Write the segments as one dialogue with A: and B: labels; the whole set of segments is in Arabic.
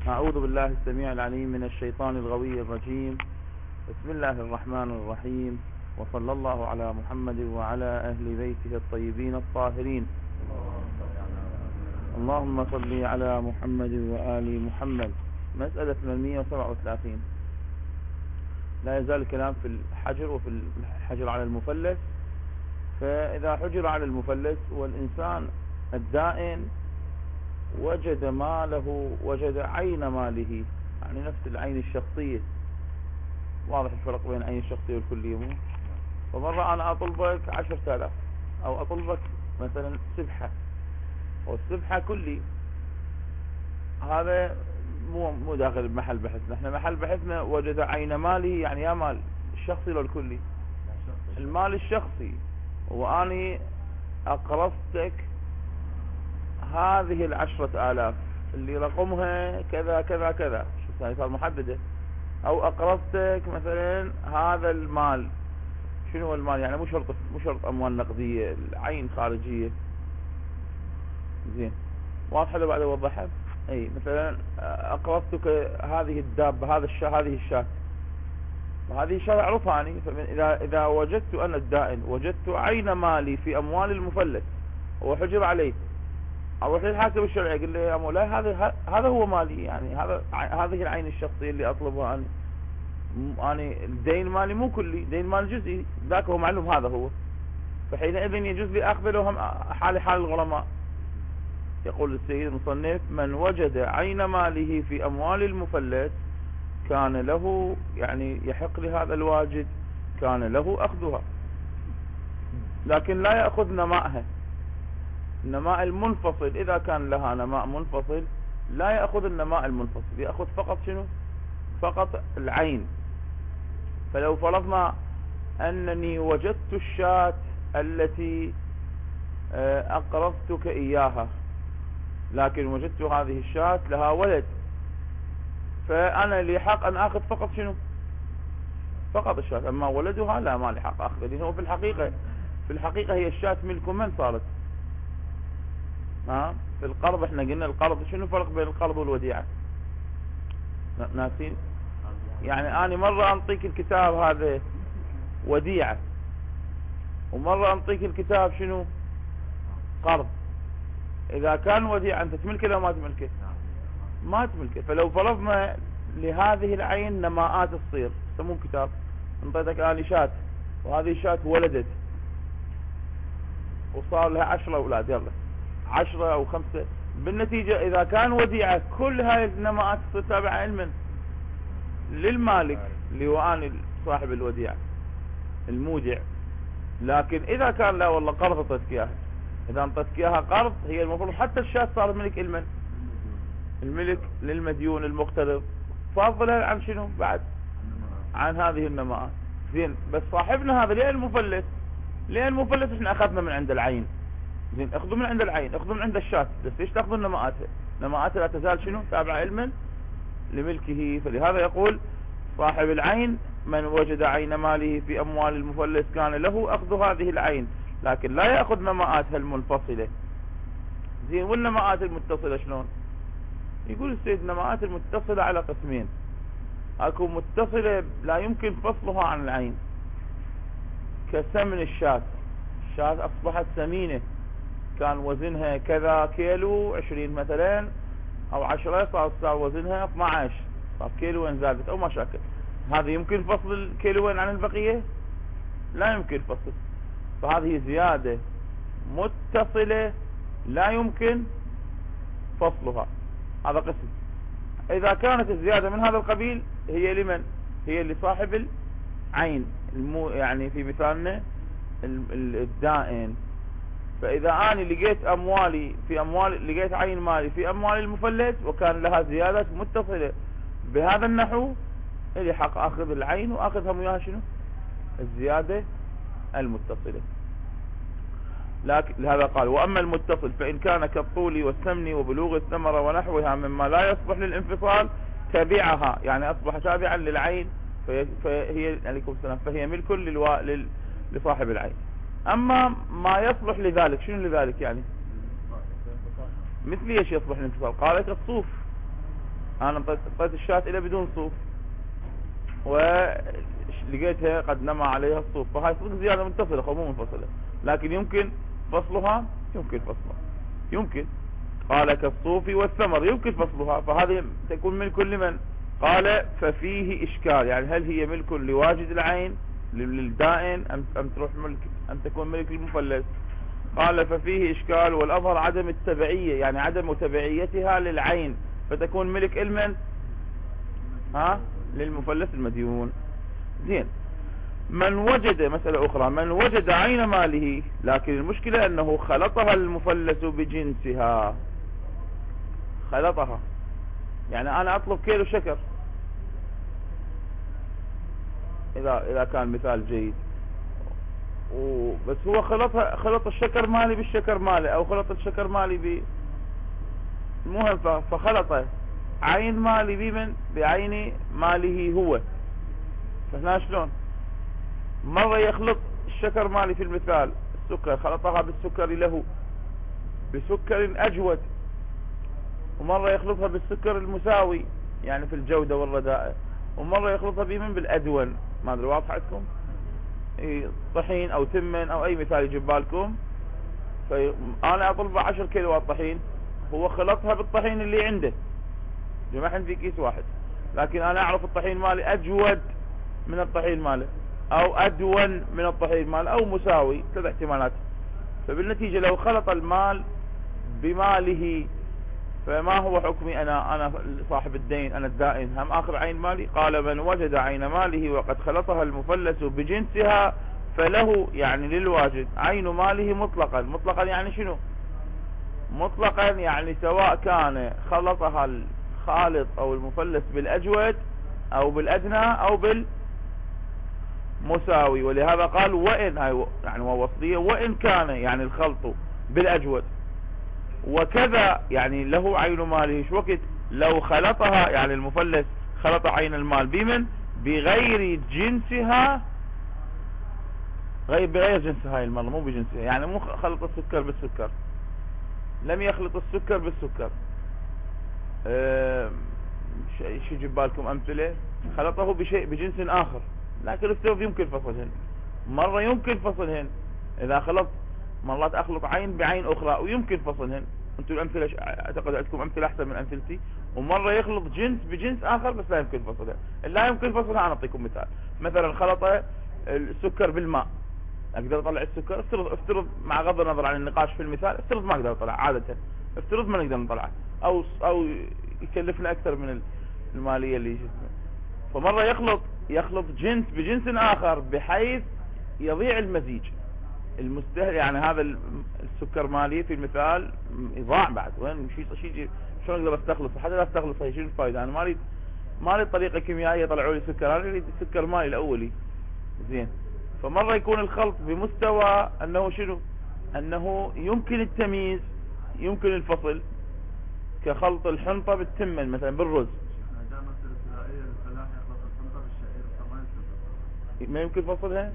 A: أعوذ بالله السميع العليم من الشيطان الغوي الرجيم. بسم الله الرحمن الرحيم، وصلى الله على محمد وعلى أهل بيته الطيبين الطاهرين. اللهم صل على محمد وآل محمد. مسألة 837. لا يزال الكلام في الحجر وفي الحجر على المفلس. فإذا حجر على المفلس والإنسان الدائن وجد ماله، وجد عين ماله، يعني نفس العين الشخصية. واضح الفرق بين العين الشخصية والكلية مو؟ فمرة أنا أطلبك 10,000 أو أطلبك مثلا سبحة، والسبحة كلي، هذا مو داخل بمحل بحثنا. احنا محل بحثنا وجد عين ماله، يعني يا مال الشخصي لو الكلي؟ المال الشخصي. وأني أقرضتك هذه 10,000 اللي رقمها كذا كذا كذا، شو صار محددة. او اقرضتك مثلا هذا المال. شنو هو المال؟ يعني مو شرط اموال نقدية، العين خارجية. زين، واضحة لو بعد اوضحها. اي مثلا اقرضتك هذه الدابة، هذه الشاة، وهذه الشاة اعرفها اني. اذا وجدت انا الدائن، وجدت عين مالي في اموال المفلس وحجر عليه، اروح للحاكم الشرعي اقول له يا مولاي هذا هو مالي، يعني هذه العين الشخصيه اللي اطلبها انا الدين مالي مو كلي، دين مال جزئي، ذاك هو معلوم هذا هو. فحينئذ يجوز لي اخذ لهم حال الغرماء. يقول السيد المصنف: من وجد عين ماله في اموال المفلس كان له، يعني يحق لهذا الواجد، كان له اخذها، لكن لا ياخذ نماءها. النماء المنفصل، إذا كان لها نماء منفصل لا يأخذ النماء المنفصل، يأخذ فقط شنو؟ فقط العين. فلو فرضنا أنني وجدت الشاة التي أقرضتك إياها، لكن وجدت هذه الشاة لها ولد، فأنا لي حق أن أخذ فقط شنو؟ فقط الشاة. أما ولدها لا، ما لي حق أخذ، لأنه في الحقيقة هي الشاة ملك من صارت؟ في القرض احنا قلنا القرض، شنو الفرق بين القرض والوديعة؟ ناسين؟ يعني انا مرة انطيك الكتاب هذا وديعة، ومرة انطيك الكتاب شنو؟ قرض. اذا كان وديعة انت تملكه لو ما تملكه؟ ما تملكه. فلو فرضنا لهذه العين نماءات تصير، يسمون كتاب، انطيتك اني شاة، وهذه الشاة ولدت وصار لها 10 اولاد، يلا 10 أو 5، بالنتيجة إذا كان وديعة كل هاي النماءات تصير تابعة علما للمالك اللي هو أنا صاحب الوديعة المودع. لكن إذا كان لا والله قرض أعطيتك إياها، إذا أعطيتك إياها قرض، هي المفروض حتى الشاة صارت ملك المن، الملك للمديون المقترض، فضلا عن شنو بعد؟ عن هذه النماءات. زين، بس صاحبنا هذا ليه المفلس احنا أخذنا من عند العين. زين، اخذوا من عند العين، اخذوا من عند الشاة، بس ليش تاخذوا نماءاتها؟ نماءاتها لا تزال شنو؟ تابعة علما لملكه. فلهذا يقول صاحب العين: من وجد عين ماله في اموال المفلس كان له اخذ هذه العين، لكن لا ياخذ نماءاتها المنفصلة. زين، والنماءات المتصلة شلون؟ يقول السيد: النماءات المتصلة على قسمين. اكو متصلة لا يمكن فصلها عن العين، كسمن الشاة اصبحت سمينة، كان وزنها كذا كيلو 20 مثلا او 10، صار وزنها 12، صار كيلو وين زادت او ما شاكل. هذا يمكن فصل الكيلوين عن البقية؟ لا يمكن فصل. فهذه زيادة متصلة لا يمكن فصلها، هذا قسم. اذا كانت الزيادة من هذا القبيل هي لمن؟ هي لصاحب العين، يعني في مثالنا الدائن. فإذا أنا لقيت لقيت عين مالي في أموال المفلس وكان لها زيادة متصلة بهذا النحو، إلي حق أخذ العين وأخذهم وياها شنو؟ الزيادة المتصلة. لكن لهذا قال: وأما المتصل فإن كان كالطول والسمن وبلوغ الثمرة ونحوها مما لا يصلح للانفصال تبعها، يعني أصبح تابعا للعين، فهي عليكم السلام، فهي ملك لصاحب العين. اما ما يصلح لذلك، شنو لذلك يعني؟ مثل ايش يصلح للانفصال؟ قال لك الصوف، انا طيت الشاة الى بدون صوف ولقيتها قد نمى عليها الصوف، فهاي صدق زيادة متصلة أو مو منفصلة، لكن يمكن فصلها، يمكن قال كالصوف والثمر يمكن فصلها، فهذه تكون ملك لمن؟ قال ففيه إشكال، يعني هل هي ملك لواجد العين للدائن أم تروح ملك أم تكون ملك للمفلس؟ قال ففيه إشكال، والأظهر عدم التبعية، يعني عدم تبعيتها للعين، فتكون ملك لمن؟ للمفلس المديون. زين. من وجد، مسألة أخرى، من وجد عين ماله، لكن المشكلة أنه خلطها المفلس بجنسها، خلطها، يعني أنا أطلب كيلو شكر، إذا كان مثال جيد، بس هو خلط الشكر مالي بالشكر مالي، أو خلط الشكر مالي المهم، فخلط عين مالي بمن؟ بعين ماله هو. فهنا شلون؟ مرة يخلط الشكر مالي في المثال السكر، خلطها بالسكر له بسكر أجود، ومرة يخلطها بالسكر المساوي يعني في الجودة والرداء، ومرة يخلطها بمن؟ بالأدون. ما أدري واضح عندكم؟ طحين أو تمن أو أي مثال يجيب بالكم. فأنا أطلب 10 كيلوات طحين، هو خلطها بالطحين اللي عنده، جمعهم في كيس واحد، لكن أنا أعرف الطحين مالي أجود من الطحين ماله، أو أدون من الطحين ماله، أو مساوي، 3 احتمالات. فبالنتيجة لو خلط المال بماله، فما هو حكمي أنا صاحب الدين، أنا الدائن، هم آخر عين مالي؟ قال من وجد عين ماله وقد خلطها المفلس بجنسها فله، يعني للواجد، عين ماله مطلقا. مطلقا يعني شنو؟ مطلقا يعني سواء كان خلطها الخالط أو المفلس بالأجود أو بالأدنى أو بالمساوي. ولهذا قال وإن، يعني ووصلية، وإن كان يعني الخلط بالأجود، وكذا يعني له عين ماله. شو وقت لو خلطها، يعني المفلس خلط عين المال بمن؟ بغير جنسها، بغير جنسها هاي المرة، مو بجنسها، يعني مو خلط السكر بالسكر، لم يخلط السكر بالسكر. شو يجيب بالكم أمثلة؟ خلطه بشيء بجنس آخر، لكن السبب يمكن فصلهن، مرة يمكن فصلهن. إذا خلط، مرات أخلط عين بعين أخرى ويمكن فصلهن. أنتم الأمثلة أعتقد عندكم أمثلة أحسن من أمثلتي. ومرة يخلط جنس بجنس آخر بس لا يمكن فصلها. لا يمكن فصلها، أنا أعطيكم مثال. مثلا خلط السكر بالماء، أقدر أطلع السكر؟ افترض مع غض النظر عن النقاش في المثال، افترض ما أقدر أطلع عادة، افترض ما نقدر نطلعه، أو يكلفنا أكثر من المالية اللي جسمه. فمرة يخلط جنس بجنس آخر بحيث يضيع المزيج المستهل، يعني هذا السكر مالي في المثال يضاع بعد، وين شيء شلون اقدر استخلصه؟ حتى لا استخلصه شنو الفائده؟ انا مالي طريقه كيميائيه طلعوا لي سكر، انا اريد السكر مالي الاولي. زين. فمره يكون الخلط بمستوى انه شنو؟ انه يمكن التمييز، يمكن الفصل، كخلط الحنطه بالتمن مثلا بالرز. ما يمكن فصلها؟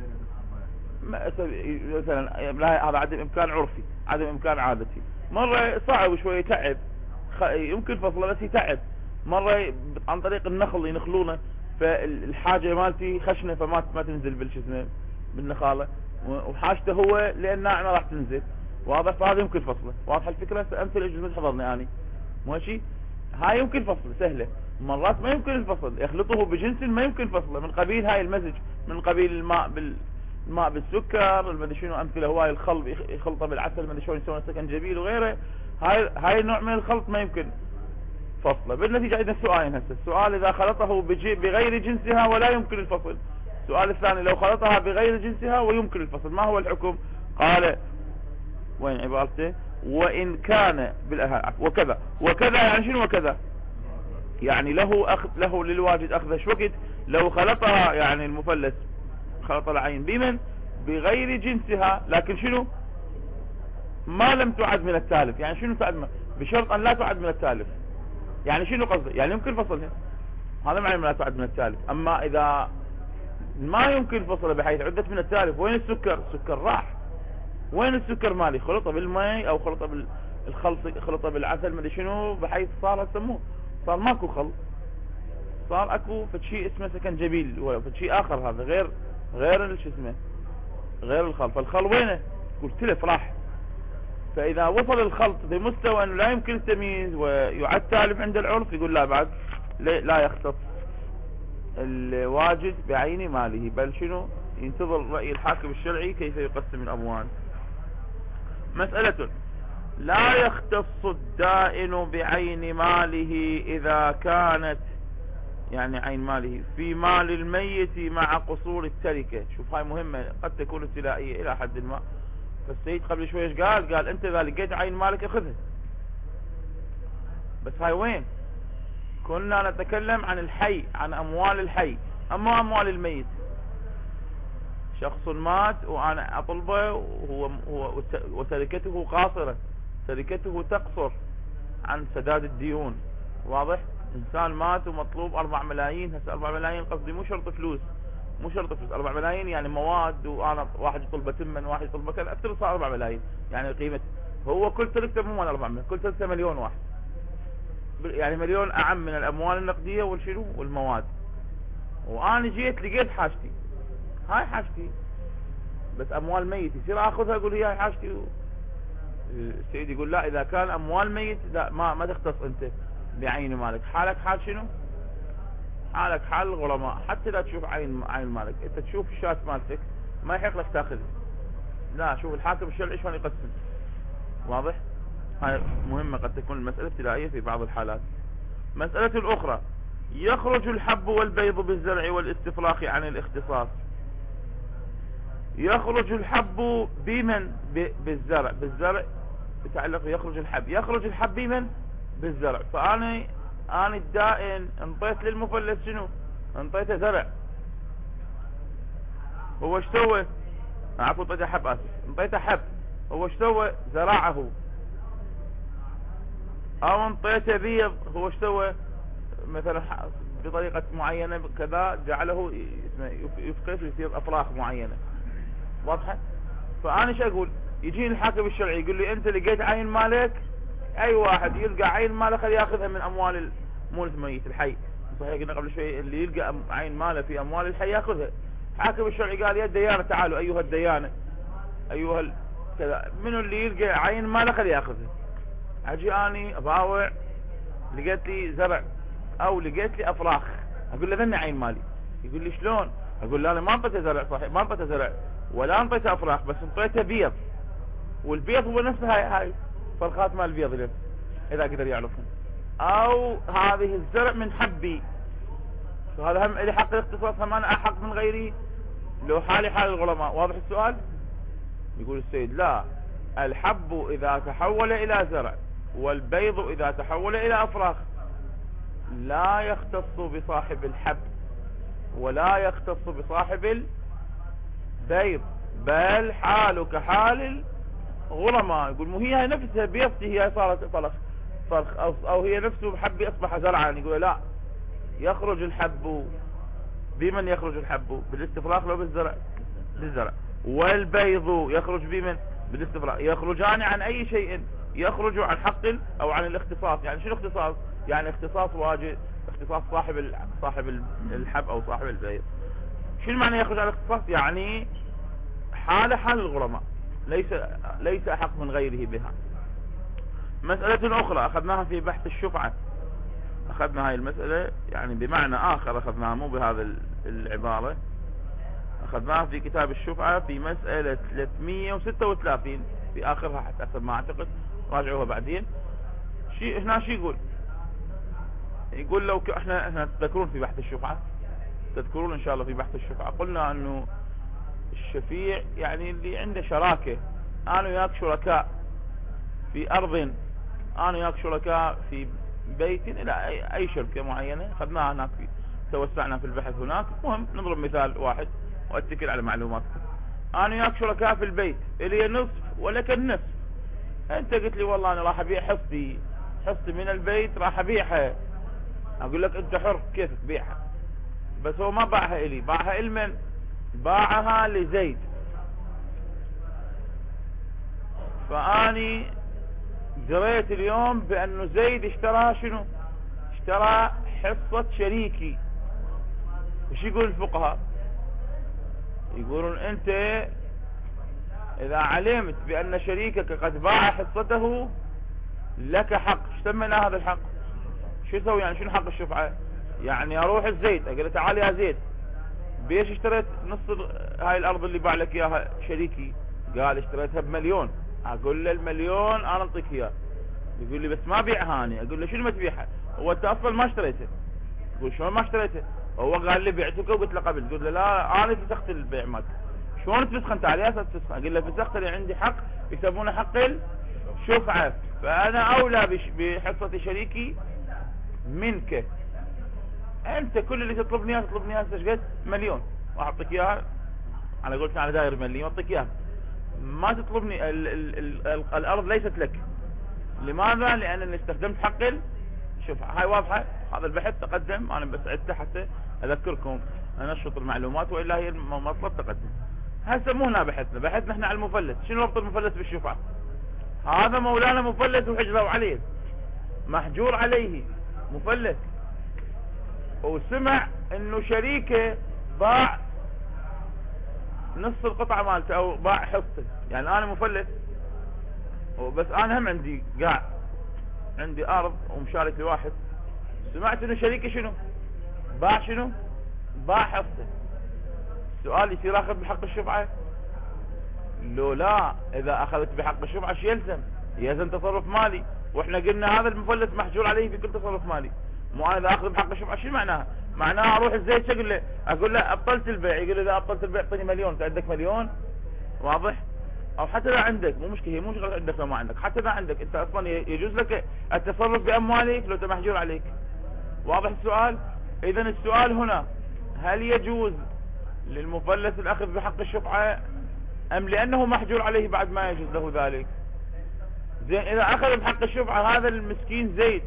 A: مثلا هذا عدم امكان عرفي، عدم امكان عادتي. مرة صعب شوية، يتعب، يمكن فصله بس يتعب. مرة عن طريق النخل ينخلونه، فالحاجة مالتي خشنة فما تنزل بالشسمة بالنخالة، وحاجته هو لان ناعمة راح تنزل، واضح؟ فهذا يمكن فصله. واضح الفكرة؟ امثل اجل حضرني اني ماشي. هاي يمكن فصله سهلة. مرات ما يمكن الفصل، يخلطه بجنس ما يمكن فصله، من قبيل هاي المزج، من قبيل الماء بالسكر، المدري شنو، امثله هواي الخل يخلطه بالعسل، مدري شلون يسوون سكنجبيل وغيره. هاي النوع من الخلط ما يمكن فصله. بالنتيجه عندنا سؤالين هسه. السؤال اذا خلطه بغير جنسها ولا يمكن الفصل. السؤال الثاني لو خلطها بغير جنسها ويمكن الفصل، ما هو الحكم؟ قال وين عبارته؟ وان كان وكذا يعني شنو وكذا؟ يعني له للواجد اخذ. شو وقت لو خلطها، يعني المفلس خلط العين بمن؟ بغير جنسها، لكن شنو؟ ما لم تعد من التالف. يعني شنو تعد؟ بشرط ان لا تعد من التالف. يعني شنو قصده؟ يعني يمكن فصلها، هذا معنى لا تعد من التالف. اما اذا ما يمكن فصلها بحيث عدت من التالف، وين السكر؟ السكر راح. وين السكر مالي؟ خلطه بالماء او خلطه بالخلط، خلطه بالعسل، ما ادري شنو، بحيث صار يسموه صار ماكو خل، صار اكو فشي اسمه سكن جبيل وفشي اخر، هذا غير شو اسمه غير الخل. فالخل وينه؟ قلت تلف راح. فاذا وصل الخلط بمستوى انه لا يمكن التمييز ويعد تالف عند العرف، يقول لا بعد لا يختص الواجد بعين ماله، بل شنو ينتظر رأي الحاكم الشرعي كيف يقسم الأموال. مسألة: لا يختص الدائن بعين ماله إذا كانت، يعني عين ماله في مال الميت مع قصور التركة. شوف هاي مهمة، قد تكون ابتدائية إلى حد ما. فالسيد قبل شويش قال أنت إذا لقيت عين مالك أخذها، بس هاي وين؟ كنا نتكلم عن الحي، عن أموال الحي، أما أموال الميت. شخص مات وأنا أطلبه وهو وتركته قاصرة، تركته تقصر عن سداد الديون. واضح؟ إنسان مات ومطلوب 4 ملايين. هسه 4 ملايين قصدي مو شرط فلوس، 4 ملايين يعني مواد، وأنا واحد يطلبه تمن، واحد يطلبه كذا، أكثر صار 4 ملايين يعني قيمة. هو كل تركته مو مال 4 ملايين، كل تركته مليون واحد، يعني مليون أعم من الأموال النقدية والشنو والمواد. وأنا جيت لقيت حاجتي، هاي حاجتي، بس أموال ميت يصير أخذها أقول هي هاي حاجتي؟ السيد يقول لا، إذا كان أموال ميت لا، ما تختص أنت بعين مالك. حالك حال شنو؟ حالك حال الغرماء. حتى لا تشوف عين مالك، أنت تشوف الشات مالتك ما يحق لك تاخذها، لا، شوف الحاكم الشرعي شلون يقسم. واضح؟ هاي مهمة، قد تكون المسألة ابتدائية في بعض الحالات. مسألة الأخرى: يخرج الحب والبيض بالزرع والاستفراغ عن الاختصاص. يخرج الحب بمن؟ بالزرع يتعلق. يخرج الحب بمن؟ بالزرع. فأنا الدائن انطيت للمفلس شنو؟ انطيته زرع. هو ايش سوى؟ عفوا، انطيته حب، اسف، انطيته حب. هو ايش سوى؟ زرعه. او انطيته بيض. هو ايش سوى؟ مثلا بطريقة معينة كذا جعله يفقس ويصير افراخ معينة. واضحة؟ فأنا ايش اقول؟ يجيني الحاكم الشرعي يقول لي انت لقيت عين مالك، اي واحد يلقى عين ماله خليه ياخذها من اموال مولد ميت الحي. صحيح قلنا قبل شوي اللي يلقى عين ماله في اموال الحي ياخذها. الحاكم الشرعي قال يا الديانة تعالوا ايها الديانة، ايها كذا، منو اللي يلقى عين ماله خليه ياخذها. اجي اني اباوع، لقيت لي زرع او لقيت لي افراخ، اقول له ذني عين مالي. يقول لي شلون؟ اقول له انا ما انطيته زرع، صحيح ما انطيته زرع ولا انطيته افراخ، بس انطيته بيض، والبيض هو نفس هاي فرخات مال البيض اللي اذا قدر يعرفهم. او هذه الزرع من حبي، فهذا هم لي حق الاختصاص، هم انا احق من غيري لو حالي حال الغرماء. واضح السؤال؟ يقول السيد لا، الحب اذا تحول الى زرع والبيض اذا تحول الى افراخ لا يختص بصاحب الحب ولا يختص بصاحب البيض، بل حاله كحال الغرماء. يقول مو هي نفسها بيضتي هي صارت فرخ او هي نفسه حبي اصبح زرعا. يقول لا، يخرج الحب بمن؟ يخرج الحب بالاستفراغ لو بالزرع؟ والبيض يخرج بمن؟ بالاستفراغ. يخرجان عن اي شيء؟ يخرج عن حق او عن الاختصاص. يعني شنو اختصاص؟ يعني اختصاص واجب، اختصاص صاحب الحب او صاحب البيض. شنو معنى يخرج عن الاختصاص؟ يعني حال الغرماء، ليس احق من غيره بها. مسألة اخرى اخذناها في بحث الشفعة، اخذنا هاي المسألة يعني بمعنى اخر، اخذناها مو بهذا العبارة، اخذناها في كتاب الشفعة في مسألة 336 في اخرها حسب ما اعتقد، راجعوها بعدين. هنا شو يقول لو احنا تذكرون في بحث الشفعة، تذكرون ان شاء الله في بحث الشفعة قلنا انه الشفيع يعني اللي عنده شراكة، انا وياك شركاء في ارض، انا وياك شركاء في بيت الى اي شركة معينة، اخذناها هناك توسعنا في البحث هناك. المهم نضرب مثال واحد واتكل على معلوماتكم. انا وياك شركاء في البيت، الي نصف ولك النصف. انت قلت لي والله انا راح ابيع حصتي من البيت راح ابيعها، اقول لك انت حر كيفك بيعها، بس هو ما باعها الي، باعها لمن؟ باعها لزيد. فاني دريت اليوم بانه زيد اشترى شنو؟ اشترى حصة شريكي، وش يقول الفقهاء؟ يقولون انت اذا علمت بان شريكك قد باع حصته لك حق. ايش سمينا هذا الحق؟ شو يسوي يعني؟ شنو حق الشفعة؟ يعني اروح الزيد اقول له تعال يا زيد، بيش اشتريت نص هاي الارض اللي باع لك اياها شريكي؟ قال اشتريتها ب1,000,000. اقول له ال1,000,000 انا انطيك اياه. يقول لي بس ما بيعها انا. اقول له شنو ما تبيعها؟ هو انت اصلا ما اشتريته. يقول شلون ما اشتريته؟ هو قال لي بعتك وقلت له قبل. قلت له لا انا فسخت البيع مالك. شلون تفسخ انت؟ على اساس تفسخ؟ اقول له فسخت لي عندي حق يسمونه حق الشفعة، فانا اولى بحصة شريكي منك. انت كل اللي تطلبني اياه تطلبني اياه ايش قد؟ 1,000,000 واعطيك اياها على قولتنا على داير 1,000,000 واعطيك اياها. ما تطلبني الارض ليست لك. لماذا؟ لانني استخدمت حق الشفعة. هاي واضحة. هذا البحث تقدم، انا بس عدته حتى اذكركم انشط المعلومات، والا هي المطلب تقدم. هسه مو هنا بحثنا احنا على المفلس. شنو ربط المفلس بالشفعة؟ هذا مولانا مفلس وحجروا عليه، محجور عليه مفلس، وسمع انه شريكه باع نص القطعة مالته او باع حصته. يعني انا مفلس بس انا هم عندي عندي ارض ومشارك لواحد، سمعت انه شريكي شنو باع؟ شنو باع؟ حصته. السؤال يصير اخذ بحق الشفعة؟ لو لا، اذا اخذت بحق الشفعة شو يلزم؟ يلزم تصرف مالي، واحنا قلنا هذا المفلس محجور عليه في كل تصرف مالي. مو انا اذا اخذ بحق الشفعة شو معناها؟ معناها اروح الزيت شو اقول له ابطلت البيع. يقول اذا ابطلت البيع اعطيني 1,000,000. انت عندك 1,000,000 واضح؟ او حتى اذا عندك، مو مشكله، هي مو شغله عندك لو ما عندك، حتى اذا عندك انت اصلا يجوز لك التصرف باموالك لو انت محجور عليك. واضح السؤال؟ اذا السؤال هنا هل يجوز للمفلس الاخذ بحق الشفعة ام لانه محجور عليه بعد ما يجوز له ذلك؟ زين اذا اخذ بحق الشفعة هذا المسكين زيد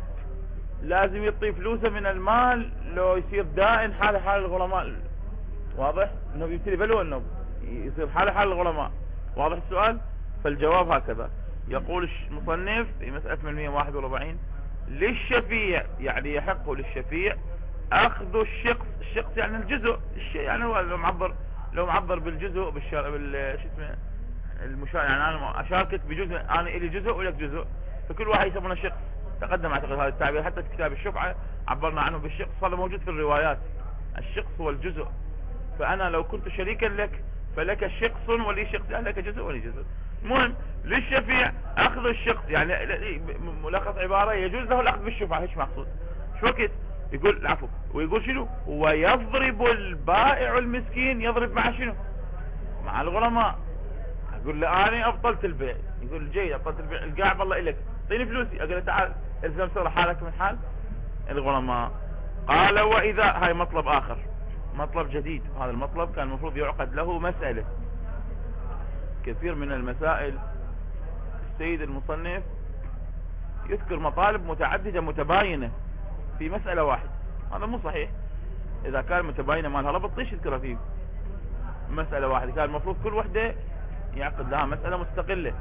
A: لازم يعطي فلوسه من المال لو يصير دائن حال الغرماء. واضح؟ انه بيبتدي بلو انه يصير حال الغرماء. واضح السؤال؟ فالجواب هكذا. يقول المصنف في مسألة 841 للشفيع، يعني يحق للشفيع اخذ الشقص. الشقص يعني الجزء، الشيء يعني هو لو معبر بالجزء شو اسمه المشارك. يعني انا اشاركك بجزء، انا الي جزء ولك جزء، فكل واحد يسمونه شقص. تقدم اعتقد هذا التعبير حتى في كتاب الشفعة عبرنا عنه بالشقص، صار موجود في الروايات. الشقص هو الجزء، فانا لو كنت شريكا لك فلك شقص ولي شقص، يعني لك جزء ولي جزء. المهم للشفيع اخذ الشقص، يعني ملخص عبارة يجوز له الاخذ بالشفعة. ايش مقصود؟ شو وقت يقول العفو ويقول شنو؟ ويضرب البائع المسكين. يضرب مع شنو؟ مع الغرماء. اقول له انا ابطلت البيع. يقول جيد ابطلت البيع، القاع بالله الك، اعطيني فلوسي. اقول له تعال الزم صار حالك من حال الغرماء. قال واذا، هاي مطلب اخر، مطلب جديد. هذا المطلب كان المفروض يعقد له مسألة. كثير من المسائل السيد المصنف يذكر مطالب متعددة متباينة في مسألة واحد. هذا مو صحيح. اذا كان متباينة ما لها ربط ليش يذكرها في مسألة واحدة؟ كان المفروض كل وحدة يعقد لها مسألة مستقلة.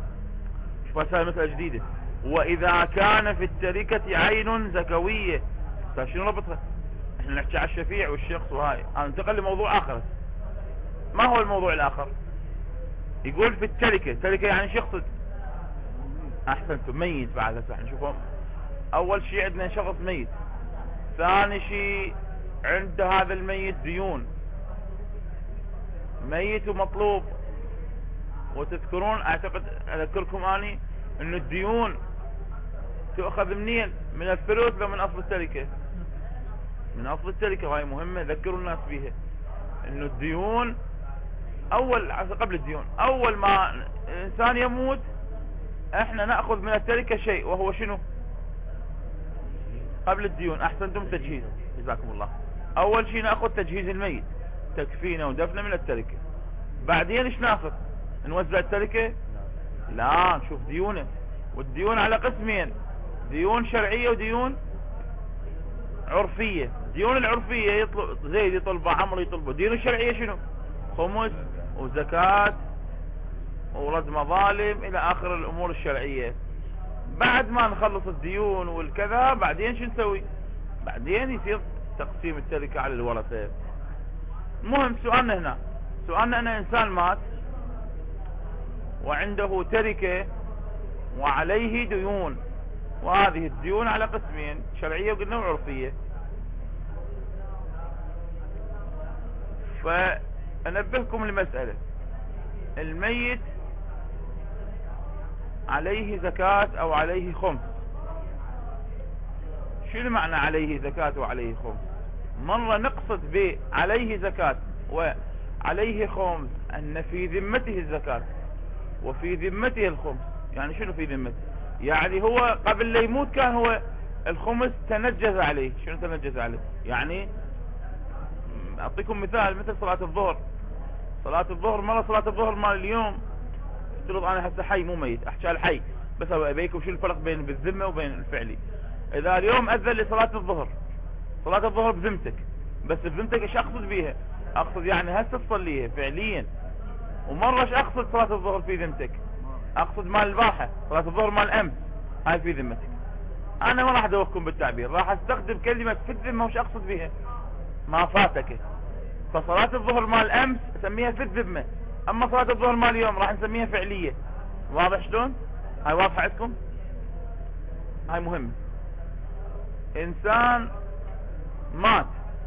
A: شوف هاي مسألة جديدة. واذا كان في التركة عين زكوية. شنو ربطها؟ احنا نحكي على الشفيع والشخص وهاي. انا انتقل لموضوع اخر. ما هو الموضوع الاخر؟ يقول في التركة يعني شخص. احسنتم، ميت. بعد هسه احنا نشوفهم. اول شيء عندنا شخص ميت. ثاني شيء عند هذا الميت ديون. ميت ومطلوب. وتذكرون اعتقد اذكركم اني انه الديون تؤخذ منين؟ من الثلث لو من اصل التركة؟ من اصل التركة. وهي مهمة ذكروا الناس بيها، انه الديون قبل الديون اول ما الانسان يموت احنا نأخذ من التركة شيء، وهو شنو؟ قبل الديون. احسنتم، تجهيز، جزاكم الله. اول شيء نأخذ تجهيز الميت، تكفينه ودفنه من التركة. بعدين ايش ناخذ؟ نوزع التركة؟ لا، نشوف ديونه. والديون على قسمين، ديون شرعية وديون عرفية. ديون العرفية يطلب زيد يطلبه، عمرو يطلبه. ديون الشرعية شنو؟ خمس وزكاة ورد مظالم الى اخر الامور الشرعية. بعد ما نخلص الديون والكذا بعدين شو نسوي؟ بعدين يصير تقسيم التركة على الورثة. المهم سؤالنا هنا، سؤالنا ان انسان مات وعنده تركة وعليه ديون، وهذه الديون على قسمين، شرعية وقلنا وعرفية. فأنبهكم المسألة، الميت عليه زكاة او عليه خمس. شنو معنى عليه زكاة وعليه خمس؟ مرة نقصد ب عليه زكاة وعليه خمس ان في ذمته الزكاة وفي ذمته الخمس. يعني شنو في ذمته؟ يعني هو قبل لا يموت كان هو الخمس تنجز عليه. شنو تنجز عليه؟ يعني اعطيكم مثال، مثل صلاة الظهر. صلاة الظهر، مرة صلاة الظهر مال اليوم، افترض انا هسه حي مو ميت، احكي الحي بس ابيكم شو الفرق بين بالذمة وبين الفعلي. اذا اليوم اذن لصلاة الظهر، صلاة الظهر بذمتك، بس بذمتك ايش اقصد بيها؟ اقصد يعني هسه تصليها فعليا. ومرة ايش اقصد صلاة الظهر في ذمتك؟ اقصد مال البارحة، صلاة الظهر مال امس، هاي في ذمتك. انا ما راح ادوخكم بالتعبير، راح استخدم كلمة في الذمة وش اقصد بيها؟ ما فاتك. فصلاة الظهر مال امس اسميها في الذمة، اما صلاة الظهر مال اليوم راح نسميها فعلية. واضح شلون؟ هاي واضحة عندكم؟ هاي مهم. انسان مات،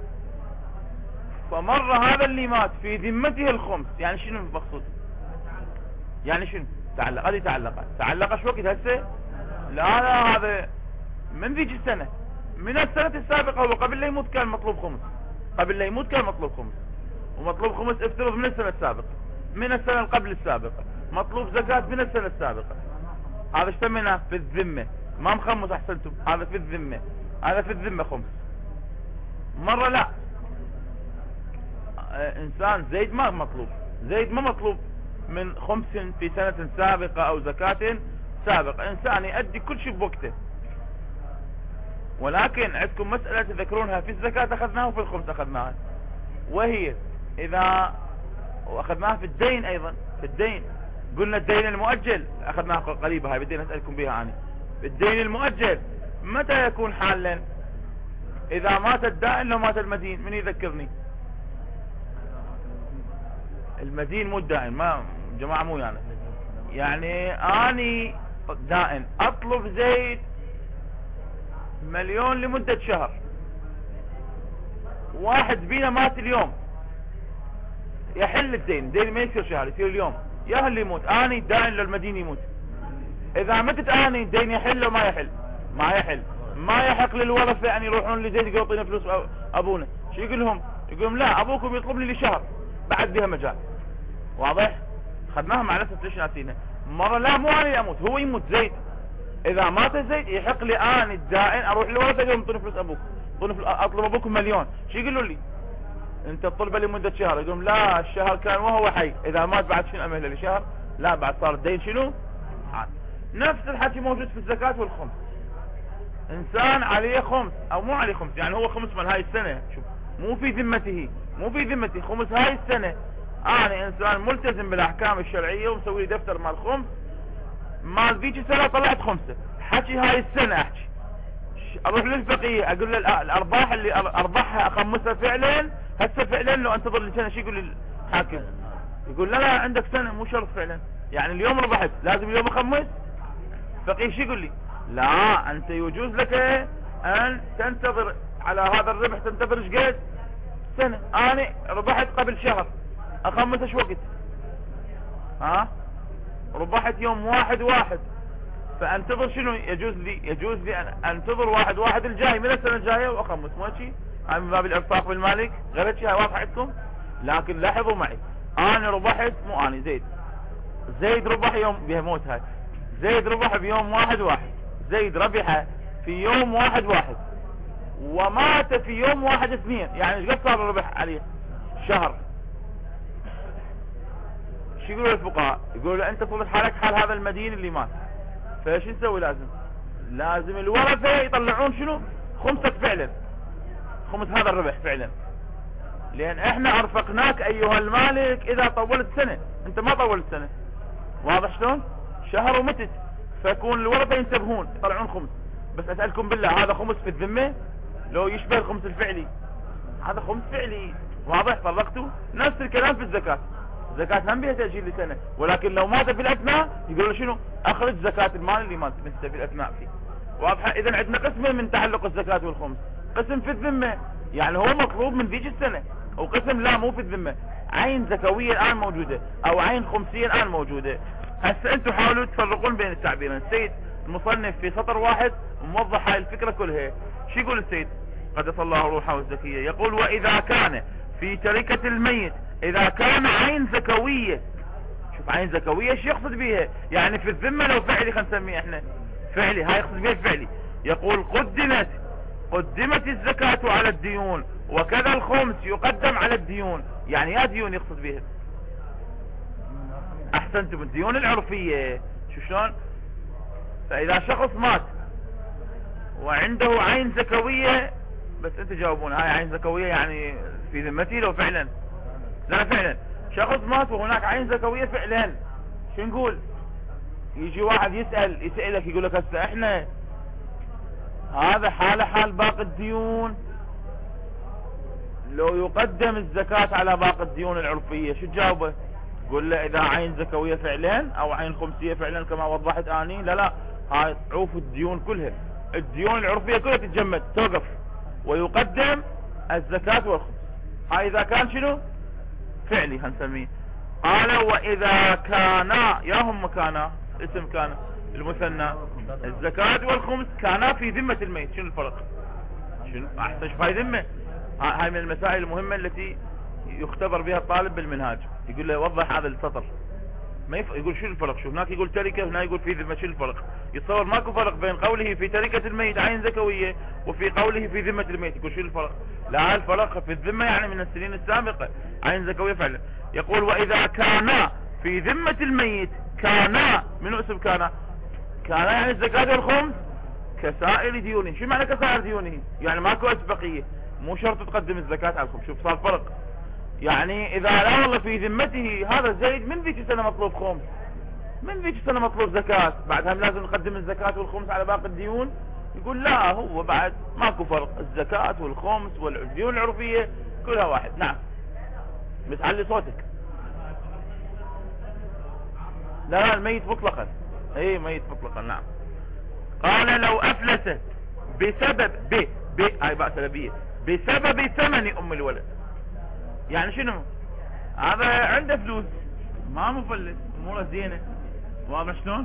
A: فمرة هذا اللي مات في ذمته الخمس. يعني شنو المقصود؟ يعني شنو؟ تعلق، هذه تعلق شو وقت هسه؟ لا هذا من ذيك السنة، من السنة السابقة، هو قبل لا يموت كان مطلوب خمس، قبل لا يموت كان مطلوب خمس، ومطلوب خمس افترض من السنة السابقة، من السنة اللي قبل السابقة، مطلوب زكاة من السنة السابقة. هذا ايش سميناه؟ في الذمة. ما مخمس، احسنتم، هذا في الذمة، هذا في الذمة خمس. مرة لا، انسان زيد ما مطلوب، زيد ما مطلوب من خمس في سنة سابقة او زكاة سابقة، انسان يؤدي كل شيء بوقته. ولكن عندكم مسألة تذكرونها في الزكاة اخذناها وفي الخمس اخذناها، وهي اذا واخذناها في الدين ايضا. في الدين قلنا الدين المؤجل اخذناها قريبة، هاي بدينا اسألكم بها انا. الدين المؤجل متى يكون حالا؟ اذا مات الدائن لو مات المدين. من يذكرني؟ المدين مو الدائن، ما جماعة مو يعني اني دائن اطلب زيد مليون لمدة شهر، واحد بينا مات اليوم، يحل الدين ما يصير شهر، يصير اليوم. يا اللي يموت اني دائن لو المدين يموت. اذا متت اني الدين يحل لو ما يحل؟ ما يحل. ما يحق للورثة ان يروحون لزيد يعطينا فلوس ابونا. شو يقول لهم؟ يقول لهم لا، ابوكم يطلب لي لشهر بعد بها مجال. واضح؟ خدناها مع نفسه. ليش ناسينها؟ مرة لا، مو اني اموت، هو يموت زيد. اذا مات زيد يحق لي اني الدائن اروح للورثة اقول اعطوني فلوس ابوك، اطلب ابوكم مليون. شو يقولوا لي؟ انت تطلبه لمدة شهر. يقولون لا، الشهر كان وهو حي، اذا مات بعد شنو امهله لشهر؟ لا، بعد صار الدين شنو؟ نفس الحكي موجود في الزكاة والخمس. انسان عليه خمس او مو عليه خمس، يعني هو خمس مال هاي السنة، شوف، مو في ذمته، مو في ذمتي، خمس هاي السنة. انا انسان ملتزم بالاحكام الشرعية ومسوي لي دفتر مال خمس، مال ذيك السنة طلعت خمسة، حكي هاي السنة احكي. اروح للفقيه اقول له الارباح اللي اربحها اخمسها فعلا، هسه فعلا لو انتظر لي سنة. شو يقول لي الحاكم؟ يقول لا عندك سنة، مو شرط فعلا، يعني اليوم ربحت لازم اليوم اخمس. فقيه شو يقول لي؟ لا، انت يجوز لك ان تنتظر على هذا الربح، تنتظر ايش قد؟ سنة. انا ربحت قبل شهر، اخمس ايش وقت؟ ربحت يوم 1/1، فانتظر شنو؟ يجوز لي ان انتظر 1/1 الجاي من السنة الجاية واخمس. مو شيء؟ هاي من باب الارفاق بالمالك، غير شيء. واضح عندكم؟ لكن لاحظوا معي، انا ربحت، مو انا، زيد ربح يوم بيموت. هاي زيد ربح بيوم 1/1، زيد ربح في يوم 1/1 ومات في يوم 1/2. يعني ايش قد صار الربح عليه؟ شهر. شو يقولوا الفقهاء؟ يقولوا انت صرت حالك حال هذا المدين اللي مات، فايش نسوي؟ لازم الورثة يطلعون شنو؟ خمسك فعلا، خمس هذا الربح فعلا، لان احنا ارفقناك ايها المالك اذا طولت سنة. انت ما طولت سنة، واضح شلون؟ شهر ومتت، فيكون الورثة ينتبهون يطلعون خمس. بس اسألكم بالله، هذا خمس في الذمة لو يشبه الخمس الفعلي؟ هذا خمس فعلي، واضح؟ فرقتوا. نفس الكلام في الزكاة. الزكاة هم بها تأجيل لسنة، ولكن لو مات في الأثناء يقولوا شنو؟ أخرج زكاة المال اللي مات في الأثناء فيه. واضحة؟ إذا عندنا قسمين من تعلق الزكاة والخمس. قسم في الذمة، يعني هو مطلوب من ذيك السنة، وقسم لا مو في الذمة، عين زكوية الآن موجودة أو عين خمسية الآن موجودة. هسه أنتم حاولوا تفرقون بين التعبيرين. السيد المصنف في سطر واحد موضح هاي الفكرة كلها. شو يقول السيد قدس الله روحه الزكية؟ يقول وإذا كان في تركة الميت، إذا كان عين زكوية. شوف عين زكوية شو يقصد بيها؟ يعني في الذمة لو فعلي، خلينا نسميه احنا فعلي، هاي يقصد بيها فعلي. يقول قدمت الزكاة على الديون، وكذا الخمس يقدم على الديون. يعني يا ديون يقصد بيها. احسنتم، الديون العرفية. شو شلون؟ فإذا شخص مات وعنده عين زكوية، بس انت جاوبون هاي عين زكوية يعني في ذمتي لو فعلا؟ لا فعلا. شخص مات وهناك عين زكوية فعلا، شو نقول؟ يجي واحد يسألك يقول لك هسه احنا هذا حال باقي الديون، لو يقدم الزكاة على باقي الديون العرفية شو تجاوبه؟ قول له اذا عين زكوية فعلا او عين خمسية فعلا كما وضحت اني، لا هاي عوف الديون كلها، الديون العرفية كلها تتجمد توقف، ويقدم الزكاة والخمس. هاي اذا كان شنو؟ فعلي هنسميه. قال واذا كانا، يا هم كانا اسم كان المثنى، الزكاة والخمس كانا في ذمة الميت. شنو الفرق؟ شنو احسن؟ شوف هاي ذمة. هاي من المسائل المهمة التي يختبر بها الطالب بالمنهاج. يقول له وضح هذا السطر، ما يقول شو الفرق. شوف هناك يقول تركة، هنا يقول في ذمة. شو الفرق؟ يتصور ماكو فرق بين قوله في تركة الميت عين زكوية وفي قوله في ذمة الميت. يقول شو الفرق؟ لا الفرق في الذمة يعني من السنين السابقة عين زكوية فعلا. يقول واذا كانا في ذمة الميت، كانا منو اسم كانا؟ كانا يعني الزكاة والخمس كسائر ديونه. شو معنى كسائر ديونه؟ يعني ماكو اسبقية، مو شرط تقدم الزكاة على الخمس. شوف صار فرق. يعني اذا لا والله في ذمته هذا زيد من ذيك السنة مطلوب خمس، من ذيك السنة مطلوب زكاة، بعدها لازم نقدم الزكاة والخمس على باقي الديون. يقول لا، هو بعد ماكو فرق، الزكاة والخمس والديون العرفية كلها واحد. نعم بس علي صوتك. لا الميت مطلقا، اي ميت مطلقا. نعم. قال لو افلست بسبب هاي باء سلبية، بسبب ثمن ام الولد. يعني شنو؟ هذا عنده فلوس ما مفلس، اموره زينه، واضح شلون؟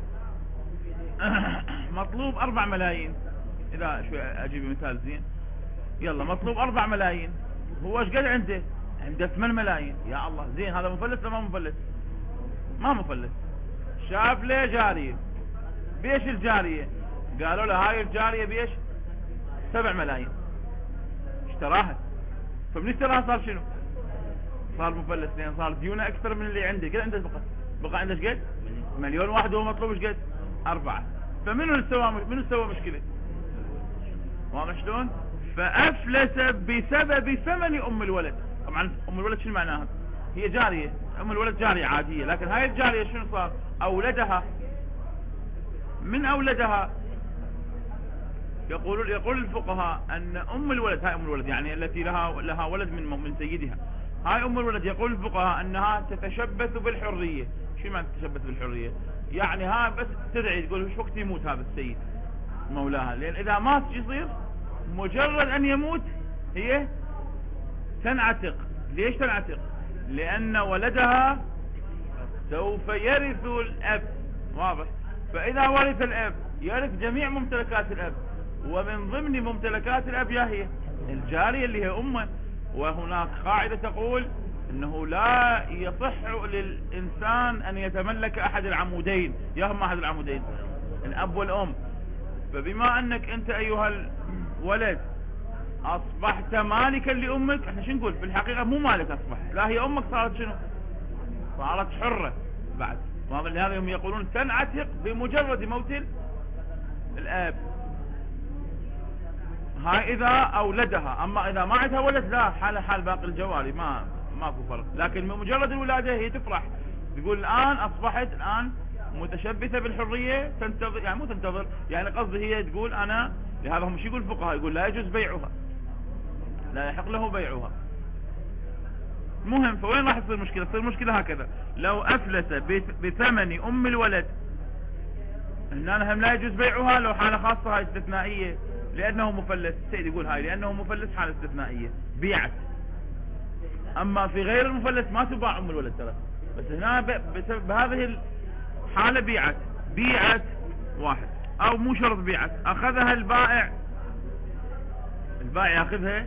A: مطلوب 4 ملايين. اذا شوي اجيب مثال زين. يلا مطلوب 4 ملايين، هو ايش قد عنده؟ عنده 8 ملايين. يا الله، زين هذا مفلس ولا ما مفلس؟ ما مفلس. شاف له جارية، بيش الجارية؟ قالوا له هاي الجارية بيش 7 ملايين، اشتراها. فمن اشتراها صار شنو؟ صار مفلس، لان صار ديونه اكثر من اللي عنده. قد عنده بقى عنده ايش قد؟ 1,000,000 واحد، وهو مطلوب ايش قد؟ 4. فمنو سوى مشكلة؟ واضح شلون؟ فافلس بسبب ثمن ام الولد. طبعا ام الولد شنو معناها؟ هي جارية، ام الولد جارية عادية، لكن هاي الجارية شنو صار؟ اولدها. من اولدها؟ يقول الفقهاء ان ام الولد، هاي ام الولد يعني التي لها ولد من سيدها، هاي ام الولد يقول الفقهاء انها تتشبث بالحرية. شو معنى تتشبث بالحرية؟ يعني ها بس تدعي تقول وش وقت يموت هذا السيد مولاها، لان اذا مات شو يصير؟ مجرد ان يموت هي تنعتق. ليش تنعتق؟ لان ولدها سوف يرث الاب، واضح؟ فاذا ورث الاب يرث جميع ممتلكات الاب، ومن ضمن ممتلكات الاب هي الجارية اللي هي امه. وهناك قاعدة تقول انه لا يصح للانسان ان يتملك احد العمودين. يهم احد العمودين الاب والام. فبما انك انت ايها الولد اصبحت مالكا لامك، احنا شو نقول؟ في الحقيقة مو مالك اصبح، لا هي امك صارت شنو؟ صارت حرة بعد. لهذا هم يقولون تنعتق بمجرد موت الاب. هاي اذا اولدها، اما اذا ما عندها ولد لا، حال باقي الجواري ماكو فرق. لكن بمجرد الولادة هي تفرح، تقول الان اصبحت الان متشبثة بالحرية تنتظر، يعني مو تنتظر، يعني قصدي هي تقول انا، لهذا هم شو يقول الفقهاء، يقول لا يجوز بيعها، لا يحق له بيعها. مهم، فوين راح تصير مشكلة؟ تصير مشكلة هكذا، لو افلس بثمن ام الولد، هنا هم لا يجوز بيعها، لو حالة خاصة هاي استثنائية، لانه مفلس. السيد يقول هاي لانه مفلس حالة استثنائية بيعت، اما في غير المفلس ما تباع ام الولد ترى، بس هنا بسبب هذه الحالة بيعت واحد، او مو شرط بيعت، اخذها البائع ياخذها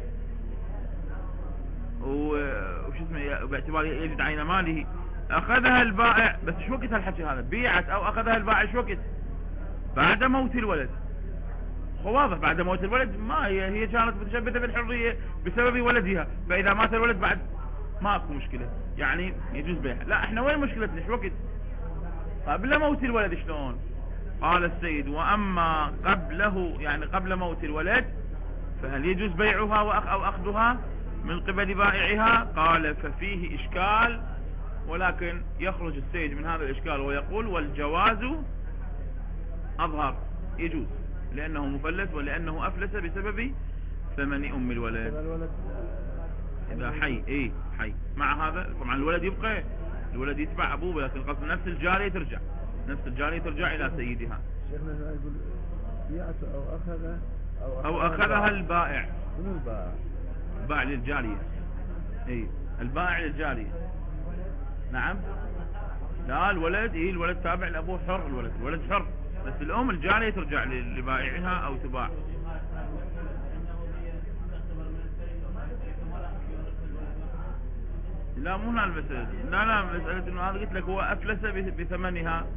A: وش اسمه باعتبار يجد عين ماله، اخذها البائع، بس شو وقت هالحكي هذا؟ بيعت او اخذها البائع شو وقت؟ بعد موت الولد. واضح بعد موت الولد، ما هي كانت متشبثة بالحرية بسبب ولدها، فاذا مات الولد بعد ما اكو مشكلة، يعني يجوز بيعها. لا احنا وين مشكلتنا؟ شو وقت؟ قبل موت الولد شلون؟ قال السيد واما قبله، يعني قبل موت الولد، فهل يجوز بيعها او اخذها من قبل بائعها؟ قال ففيه اشكال، ولكن يخرج السيد من هذا الاشكال ويقول والجواز اظهر، يجوز، لانه مفلس ولانه افلس بسبب ثمن ام الولد. اذا حي حي مع هذا طبعا الولد يبقى، الولد يتبع ابوه، لكن قصد نفس الجارية ترجع الى سيدها.
B: شيخنا يقول بيعته
A: او اخذها البائع.
B: من البائع؟
A: البائع للجارية، البائع للجارية. نعم، لا الولد الولد تابع لابوه، حر، الولد حر، بس الام الجارية ترجع لبائعها او تباع. لا مو هنا المسألة، لا مسألة انه هذا قلت لك هو افلس بثمنها،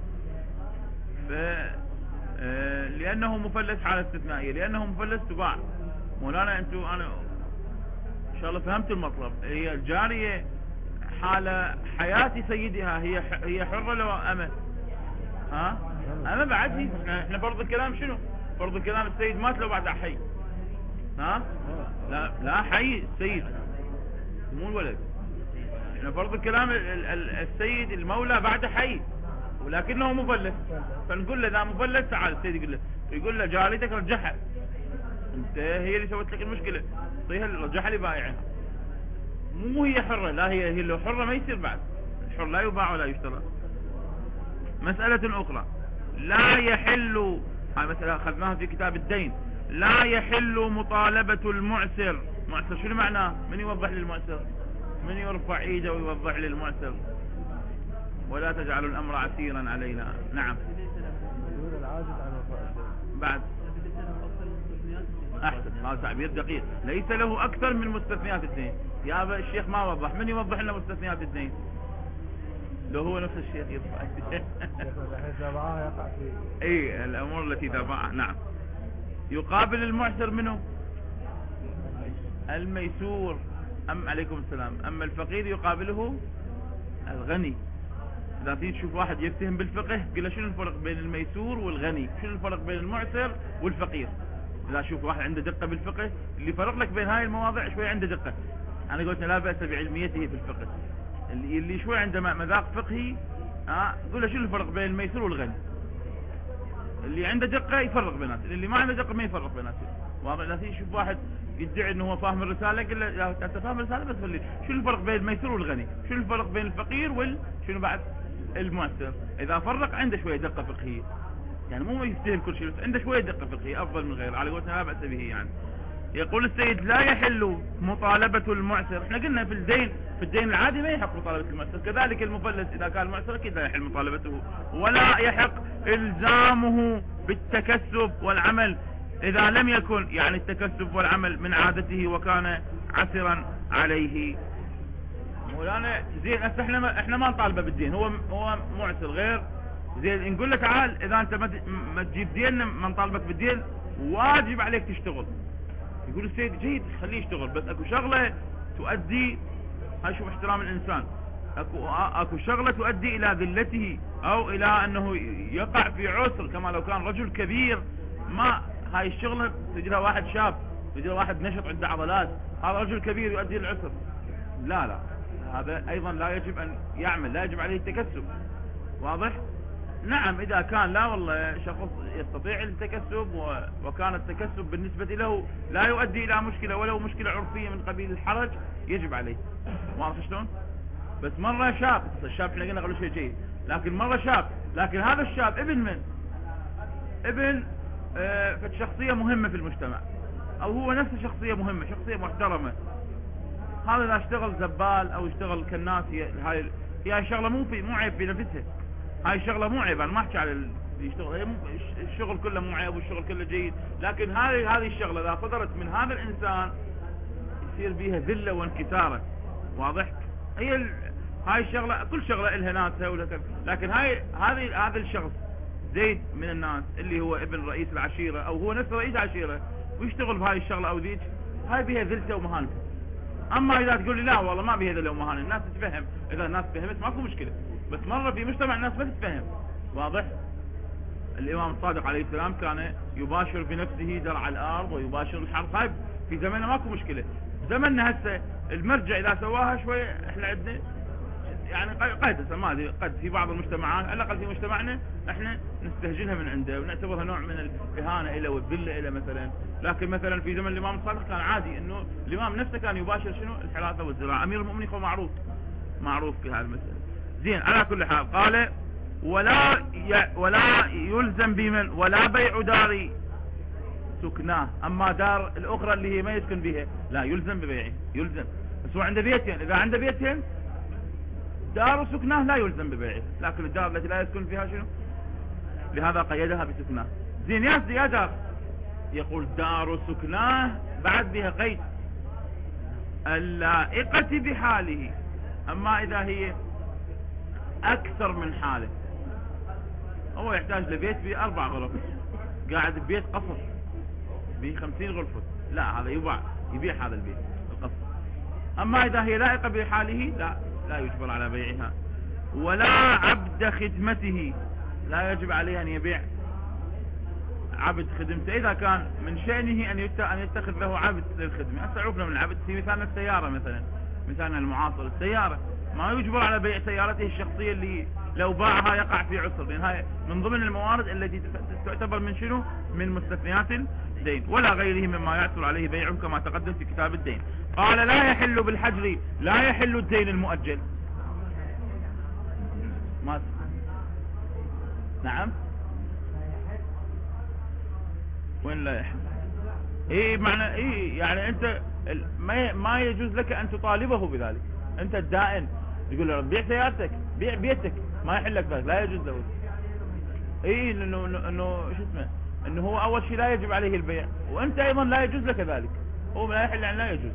A: لانه مفلس حالة استثنائية، لانه مفلس تباع. مولانا انتوا انا ان شاء الله فهمت المطلب. هي الجارية حال حياة سيدها هي حرة لو امة؟ امة بعد هي. احنا فرض الكلام شنو؟ فرض الكلام السيد مات لو بعد حي. لا حي السيد مو الولد. احنا فرض الكلام السيد المولى بعد حي ولكنه مفلس، فنقول له اذا مفلس تعال. السيد يقول له جاريتك رجعها، انت هي اللي سوت لك المشكلة، طيها رجعها لبائعها، مو هي حرة. لا هي لو حرة ما يصير بعد، الحر لا يباع ولا يشترى. مسألة اخرى، لا يحل، هاي مسألة اخذناها في كتاب الدين، لا يحل مطالبة المعسر. معسر شنو معناه؟ من يوضح للمعسر؟ من يرفع ايده ويوضح للمعسر؟ ولا تجعلوا الامر عسيرا علينا. نعم، بعد احسن، هذا تعبير دقيق، ليس له اكثر من مستثنيات الدين. يا ابا الشيخ ما وضح، من يوضح لنا مستثنيات الدين؟ لو هو نفس الشيخ يرفع الامور التي تبعها. نعم، يقابل المعسر منه الميسور، عليكم السلام. اما الفقير يقابله الغني. اذا تيجي تشوف واحد يفتهم بالفقه، قل له شنو الفرق بين الميسور والغني؟ شنو الفرق بين المعسر والفقير؟ اذا شوف واحد عنده دقة بالفقه، اللي فرق لك بين هاي المواضيع شوي عنده دقة. انا قلت لا بأس بعلميته في الفقه، اللي شوي عنده مذاق فقهي قل له شنو الفرق بين الميسور والغني. اللي عنده دقة يفرق بيناتهم، اللي ما عنده دقة ما يفرق بيناتهم. واضح؟ لا تيجي تشوف واحد يدعي انه هو فاهم الرسالة، قل له انت فاهم الرسالة بس قل لي شنو الفرق بين الميسور والغني؟ شنو الفرق بين الفقير شنو بعد المعسر؟ اذا فرق عنده شوية دقة فقهية، يعني مو يستاهل كل شيء، بس عنده شوية دقة فقهية افضل من غيره، على قولتنا لا بأس به. يعني يقول السيد لا يحل مطالبة المعسر. احنا قلنا في الدين العادي ما يحق مطالبة المعسر، كذلك المفلس اذا كان معسر اكيد لا يحل مطالبته، ولا يحق الزامه بالتكسب والعمل اذا لم يكن يعني التكسب والعمل من عادته وكان عسرا عليه. مولانا زين احنا ما نطالبه بالدين، هو معسر غير زين، نقول له تعال اذا انت ما تجيب دين ما نطالبك بالدين، واجب عليك تشتغل. يقول السيد جيد خليه يشتغل، بس اكو شغلة تؤدي، هاي شوف احترام الانسان، اكو شغلة تؤدي الى ذلته او الى انه يقع في عسر، كما لو كان رجل كبير، ما هاي الشغلة تجيها واحد شاب، تجيها واحد نشط عنده عضلات، هذا رجل كبير يؤدي العسر. لا هذا ايضا لا يجب ان يعمل، لا يجب عليه التكسب. واضح؟ نعم إذا كان لا والله شخص يستطيع التكسب وكان التكسب بالنسبة له لا يؤدي إلى مشكلة ولو مشكلة عرفية من قبيل الحرج يجب عليه. واضح شلون؟ بس مرة شاب، الشاب احنا قلنا قبل شيء جيد، لكن مرة شاب، لكن هذا الشاب ابن من؟ ابن شخصية مهمة في المجتمع، او هو نفسه شخصية مهمة، شخصية محترمة. هذا اذا اشتغل زبال او اشتغل كالناس، هاي شغلة مو عيب في نفسها، هاي شغلة مو عيب. انا ما احكي على اللي يشتغل، الشغل كله مو عيب والشغل كله جيد، لكن هذه الشغلة اذا صدرت من هذا الانسان يصير بيها ذلة وانكسارة. واضح؟ هاي الشغلة، كل شغلة لها ناسها لكن هذا الشخص زيد من الناس اللي هو ابن رئيس العشيرة او هو نفسه رئيس عشيرة ويشتغل بهاي الشغلة او ذيك، هاي بيها ذلته ومهانته. اما اذا تقول لي لا والله ما بيها ذلة ومهانة، الناس تتفهم، اذا الناس فهمت ماكو مشكلة، بس مرة في مجتمع الناس ما تتفهم. واضح؟ الامام الصادق عليه السلام كان يباشر بنفسه درع الارض ويباشر الحرب، هاي في زمننا ماكو مشكلة. زمننا هسه المرجع اذا سواها شوية احنا عندنا يعني قد ما ادري، قد في بعض المجتمعات على الاقل في مجتمعنا احنا نستهجنها من عنده ونعتبرها نوع من الاهانه له والذله له مثلا. لكن مثلا في زمن الامام الصادق كان عادي انه الامام نفسه كان يباشر شنو؟ الحلاثه والزراعه. امير المؤمنين هو معروف في هذه المساله. زين، على كل حال قال ولا يلزم بمن ولا بيع دار سكناه. اما دار الاخرى اللي هي ما يسكن بها لا يلزم ببيعه، يلزم. بس هو عنده بيتين، اذا عنده بيتين دار سكناه لا يلزم ببيعه، لكن الدار التي لا يسكن فيها شنو؟ لهذا قيدها بسكناه. زين يا دار، يقول دار سكناه بعد بها قيد اللائقة بحاله. اما اذا هي اكثر من حاله، هو يحتاج لبيت ب4 غرف، قاعد ببيت قصر ب50 غرفة، لا هذا يبيع هذا البيت القصر. اما اذا هي لائقة بحاله لا يجبر على بيعها. ولا عبد خدمته، لا يجب عليه ان يبيع عبد خدمته اذا كان من شأنه ان يتخذ له عبد للخدمة. هسه عرفنا من العبد في مثالنا السيارة مثلا، مثالنا المعاصر السيارة، ما يجبر على بيع سيارته الشخصية اللي لو باعها يقع في عسر، لان هاي من ضمن الموارد التي تعتبر من شنو؟ من مستثنيات الدين، ولا غيره مما يعثر عليه بيعه كما تقدم في كتاب الدين. قال لا يحل بالحجر، لا يحل الدين المؤجل. ما نعم، وين لا يحل؟ معنى يعني انت ما يجوز لك ان تطالبه بذلك. انت الدائن يقول له بيع سيارتك، بيع بيتك، ما يحل لك ذلك، لا يجوز له. انه شو اسمه، انه هو اول شيء لا يجب عليه البيع، وانت ايضا لا يجوز لك ذلك. هو لا يحل يعني لا يجوز،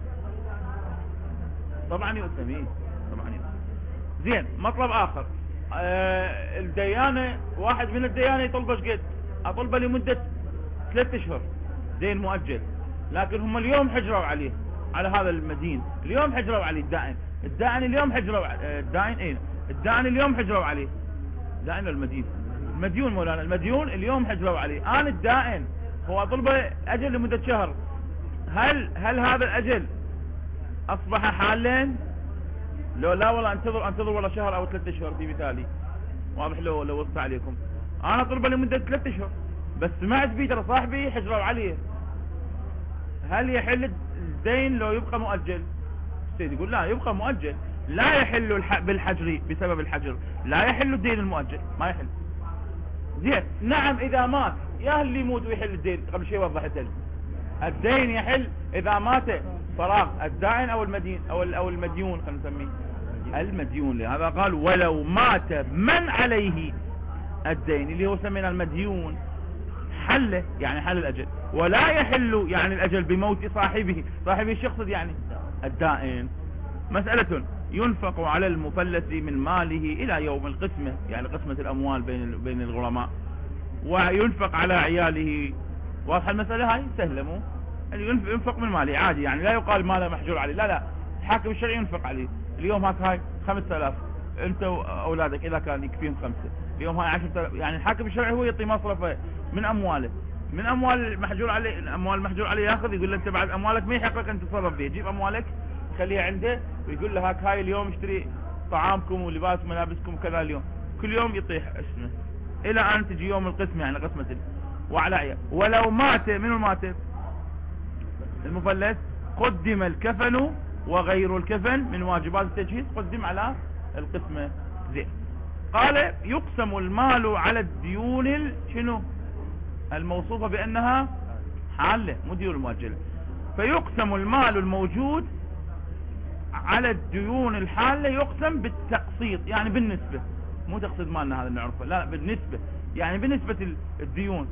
A: طبعا يؤثم. طبعا يؤثم. زين، مطلب اخر، الديانة، واحد من الديانة يطلبه قد اطلبه لمدة 3 اشهر دين مؤجل، لكن هم اليوم حجروا عليه، على هذا المدين اليوم حجروا عليه، الدائن اليوم حجروا الدائن اليوم حجروا عليه، دائن المديون مولانا، المديون اليوم حجروا عليه. انا الدائن هو اطلبه اجل لمدة شهر، هل هذا الاجل اصبح حالين؟ لو لا والله انتظر والله شهر او 3 اشهر في مثالي. واضح؟ لو وصت عليكم انا اطلبه لمدة 3 اشهر، بس سمعت بيه ترى صاحبي حجروا عليه، هل يحل الدين لو يبقى مؤجل؟ السيد يقول لا، يبقى مؤجل، لا يحل بالحجر، بسبب الحجر لا يحل الدين المؤجل، ما يحل. زين، نعم اذا مات يا اللي يموت ويحل الدين، قبل شيء وضحت لي الدين يحل اذا مات فراغ الدائن او المدين او المديون، خلينا نسميه المديون. لهذا قال ولو مات من عليه الدين، اللي هو سمينا المديون، حل يعني حل الاجل. ولا يحل يعني الاجل بموت صاحبه الشخص يعني الدائن. مسألة ينفق على المفلس من ماله الى يوم القسمة، يعني قسمة الاموال بين الغرماء، وينفق على عياله. واضحة المسألة هاي؟ سهلة مو؟ يعني ينفق من ماله عادي، يعني لا يقال ماله محجور عليه، لا الحاكم الشرعي ينفق عليه. اليوم هاي 5000 انت واولادك اذا كان يكفيهم 5، اليوم هاي 10,000، يعني الحاكم الشرعي هو يعطي مصرفه من امواله، من اموال المحجور عليه. الاموال المحجور عليه ياخذ، يقول له انت بعد اموالك ما يحق لك ان تتصرف فيها، جيب اموالك خليها عنده، ويقول له هاي اليوم اشتري طعامكم ولباس ملابسكم كذا، اليوم كل يوم يطيح اسمه الى ان تجي يوم القسم، يعني قسمة وعلى عيال. ولو مات، منو مات؟ المفلس، قدم الكفن وغير الكفن من واجبات التجهيز قدم على القسمة. زين. قال يقسم المال على الديون شنو الموصوفة بأنها حالة، مو ديون مؤجلة. فيقسم المال الموجود على الديون الحالة، يقسم بالتقسيط، يعني بالنسبة، مو تقسيط مالنا هذا نعرفه، لا بالنسبة، يعني بالنسبة الديون.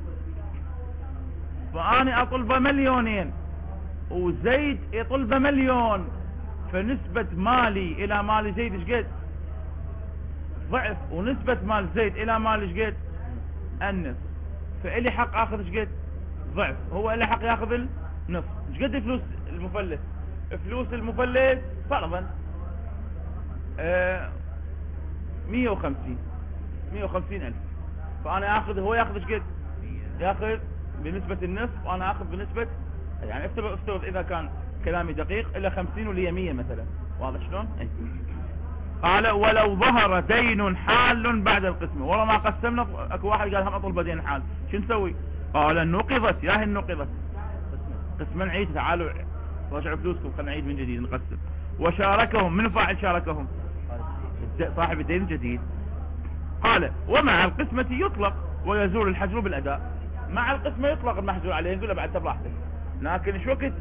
A: فأنا أطلب 2,000,000 وزيد يطلب 1,000,000، فنسبة مالي إلى مال زيد ايش قد؟ ضعف، ونسبة مال زيد إلى مال ايش قد؟ النصف. فإلي حق آخذ ايش قد؟ ضعف. هو إلي حق ياخذ النصف. ايش قد فلوس المفلس؟ فلوس المفلس فرضا 150,000، فأنا آخذ، هو ياخذ ايش قد؟ ياخذ بنسبة النصف، وأنا آخذ بنسبة، يعني افترض إذا كان كلامي دقيق إلا 50 ولي 100 مثلا. واضح شلون؟ قال ولو ظهر دين حال بعد القسمة. والله ما قسمنا، اكو واحد قال هم اطلب دين حال، شو نسوي؟ قال نقضت، ياهي النقضت، قسما نعيد، تعالوا رجعوا فلوسكم، خلينا نعيد من جديد نقسم. وشاركهم، من فاعل شاركهم؟ صاحب الدين الجديد. قال ومع القسمة يطلق ويزول الحجر بالأداء. مع القسمة يطلق المحجور عليه، نقول له بعد براحتك، لكن شو وقت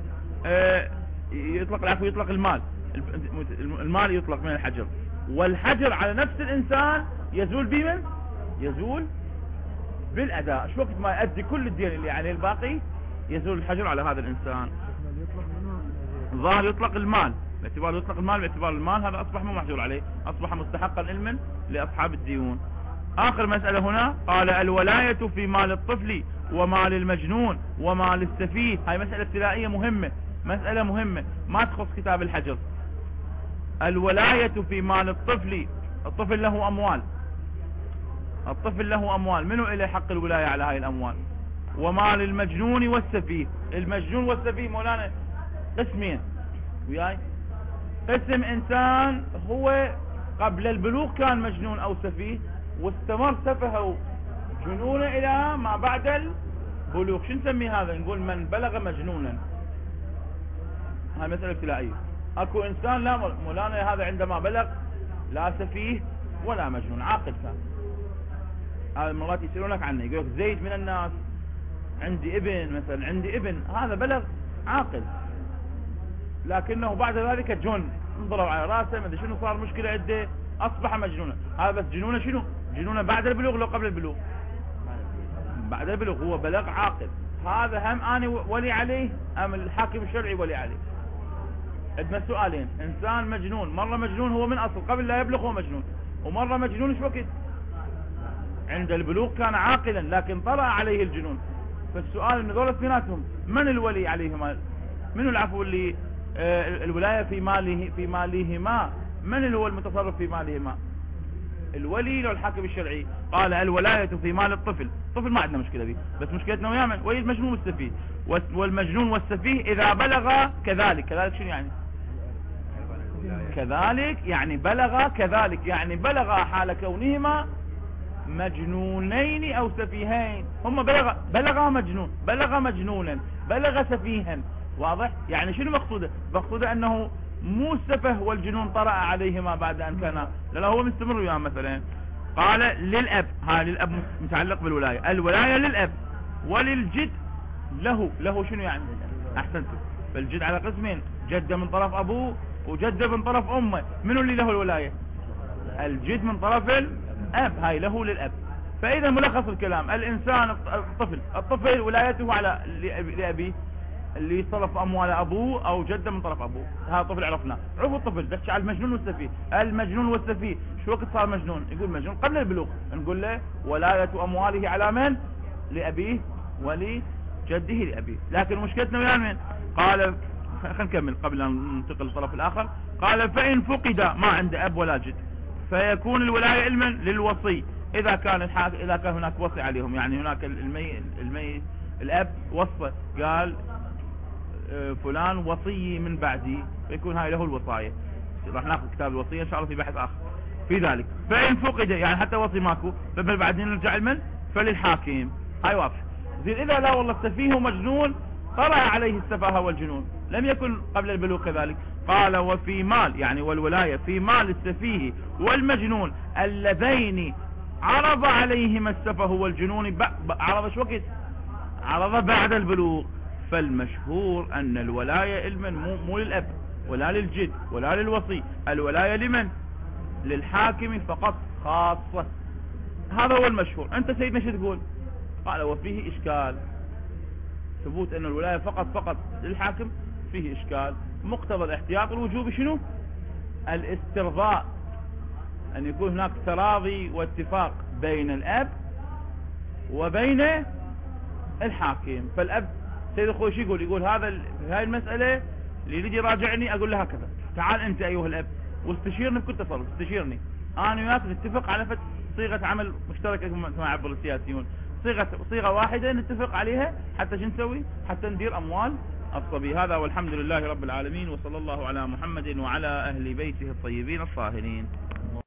A: يطلق العفو؟ يطلق المال، المال يطلق من الحجر، والحجر على نفس الإنسان يزول بمن؟ يزول بالأداء. شو وقت ما يؤدي كل الدين اللي عليه الباقي يزول الحجر على هذا الإنسان. الظاهر يطلق المال، باعتبار يطلق المال، باعتبار المال هذا أصبح مو محجور عليه، أصبح مستحقا علما لأصحاب الديون. آخر مسألة هنا، قال الولاية في مال الطفل ومال المجنون ومال السفيه. هاي مسألة ابتدائية مهمة، مسألة مهمة ما تخص كتاب الحجر. الولاية في مال الطفل، الطفل له أموال، الطفل له أموال، منو إليه حق الولاية على هاي الأموال؟ ومال المجنون والسفيه. المجنون والسفيه مولانا قسمين وياي. قسم إنسان هو قبل البلوغ كان مجنون أو سفيه، واستمر سفهه جنونه إلى ما بعد البلوغ. شو نسمي هذا؟ نقول من بلغ مجنونا. هاي مسألة ابتلائية. اكو انسان لا مولانا هذا عندما بلغ لا سفيه ولا مجنون، عاقل كان. هذا المرات يسألونك عنه، يقولك زيد من الناس عندي ابن مثلا، عندي ابن هذا بلغ عاقل، لكنه بعد ذلك جن، انضرب على راسه ما ادري شنو، صار مشكلة عنده، اصبح مجنونا. هذا بس جنونه شنو؟ جنونه بعد البلوغ لو قبل البلوغ؟ بعد البلوغ. هو بلغ عاقل. هذا هم اني ولي عليه ام الحاكم الشرعي ولي عليه؟ عندنا سؤالين، انسان مجنون، مرة مجنون هو من اصل قبل لا يبلغ هو مجنون، ومرة مجنون شو وقت؟ عند البلوغ كان عاقلا لكن طرأ عليه الجنون. فالسؤال ان ذول اثنيناتهم من الولي عليهما؟ من العفو اللي الولاية في مالهما؟ من هو المتصرف في مالهما؟ الولي لو الحاكم الشرعي؟ قال الولاية في مال الطفل. الطفل ما عندنا مشكلة به، بس مشكلتنا وياه من؟ ولي المجنون والسفيه. والمجنون والسفيه اذا بلغ كذلك. كذلك شنو يعني؟ كذلك يعني بلغ، كذلك يعني بلغ حال كونهما مجنونين او سفيهين. هم بلغ مجنون، بلغ مجنونا، بلغ سفيها. واضح؟ يعني شنو مقصوده؟ مقصوده انه مو السفه والجنون طرأ عليهما بعد ان كان، لا هو مستمر وياه مثلا. قال للاب، ها للاب متعلق بالولاية. الولاية للاب وللجد له شنو يعني؟ احسنتم. فالجد على قسمين، جد من طرف ابوه وجد من طرف امه. منو اللي له الولاية؟ الجد من طرف الاب، هاي له للاب. فاذا ملخص الكلام، الانسان الطفل ولايته على لابيه اللي يصرف اموال ابوه او جده من طرف ابوه. هذا الطفل عرفناه. عرفوا الطفل بس على المجنون والسفيه. المجنون والسفيه شو وقت صار مجنون؟ يقول مجنون قبل البلوغ، نقول له ولاية امواله على من؟ لابيه ولجده لابيه. لكن مشكلتنا ويا من؟ قال خلينا نكمل قبل ان ننتقل للطرف الاخر. قال فان فقد ما عنده اب ولا جد فيكون الولاية علما للوصي اذا كان هناك وصي عليهم. يعني هناك الميت الاب وصى قال فلان وصي من بعدي، فيكون هاي له الوصاية. راح ناخذ كتاب الوصية ان شاء الله في بحث اخر. في ذلك. فإن فقد يعني حتى وصي ماكو، فبعدين نرجع المن فللحاكم. هاي واضح. زين إذا لا والله السفيه مجنون طرأ عليه السفاهة والجنون، لم يكن قبل البلوغ كذلك. قال وفي مال يعني والولاية في مال السفيه والمجنون اللذين عرض عليهما السفه والجنون عرض شو وقت؟ عرض بعد البلوغ. فالمشهور أن الولاية لمن؟ مو للأب ولا للجد ولا للوصي، الولاية لمن؟ للحاكم فقط خاصة. هذا هو المشهور. أنت سيدنا شو تقول؟ قال وفيه إشكال، ثبوت أن الولاية فقط للحاكم فيه إشكال. مقتضى الاحتياط الوجوب شنو؟ الاسترضاء، أن يكون هناك تراضي واتفاق بين الأب وبين الحاكم. فالأب سيد أخوي شو يقول هذا هاي المسألة اللي يجي يراجعني أقول له هكذا، تعال أنت أيها الأب واستشيرني بكل تصرف، استشيرني أنا وياك نتفق على صيغة عمل مشتركة كما يعبر السياسيون، صيغة واحدة نتفق عليها حتى شو نسوي؟ حتى ندير أموال الصبي. هذا والحمد لله رب العالمين، وصلى الله على محمد وعلى أهل بيته الطيبين الطاهرين.